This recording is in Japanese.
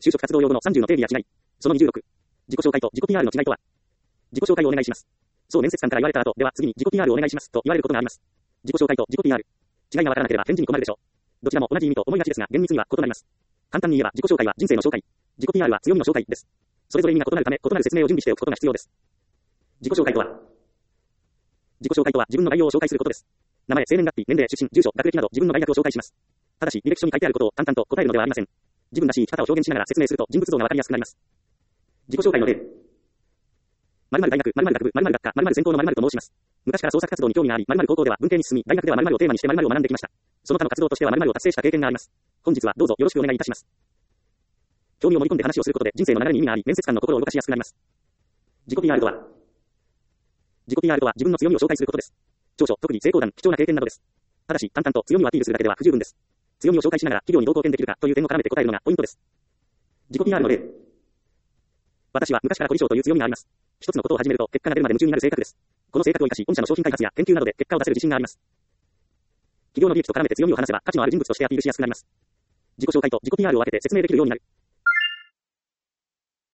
就職活動用語の30の定義や違い。その26。自己紹介と自己 PR の違いとは。自己紹介をお願いします。そう面接官から言われた後、では次に自己 PR をお願いしますと言われることがあります。自己紹介と自己 PR。違いがわからなければ返事に困るでしょう。どちらも同じ意味と思いがちですが、厳密には異なります。簡単に言えば自己紹介は人生の紹介。自己 PR は強みの紹介です。それぞれ意味が異なるため、異なる説明を準備しておくことが必要です。自己紹介とは。自己紹介とは自分の概要を紹介することです。名前、生年月日、年齢、出身、住所、学歴など自分の概略を紹介します。ただし、履歴書に書いてあることを淡々と答えるのではありません。自分らしい生き方を表現しながら説明すると人物像がわかりやすくなります。自己紹介の例。〇〇大学、〇〇学部、〇〇学科、〇〇専攻の〇〇と申します。昔から創作活動に興味があり、〇〇高校では文系に進み、大学では〇〇をテーマにして〇〇を学んできました。その他の活動としては〇〇を達成した経験があります。本日はどうぞよろしくお願いいたします。興味を盛り込んで話をすることで人生の流れに意味があり、面接官の心を動かしやすくなります。自己 PR とは。自己 PR とは自分の強みを紹介することです。長所、特技、成功談、貴重な経験などです。ただし、淡々と強みをアピールするだけでは不十分です。強みを紹介しながら企業にどう貢献できるかという点を絡めて答えるのがポイントです。自己 PR の例。私は昔から凝り性という強みがあります。一つのことを始めると結果が出るまで夢中になる性格です。この性格を生かし、御社の商品開発や研究などで結果を出せる自信があります。企業の利益と絡めて強みを話せば価値のある人物としてアピールしやすくなります。自己紹介と自己 PR を分けて説明できるようになる。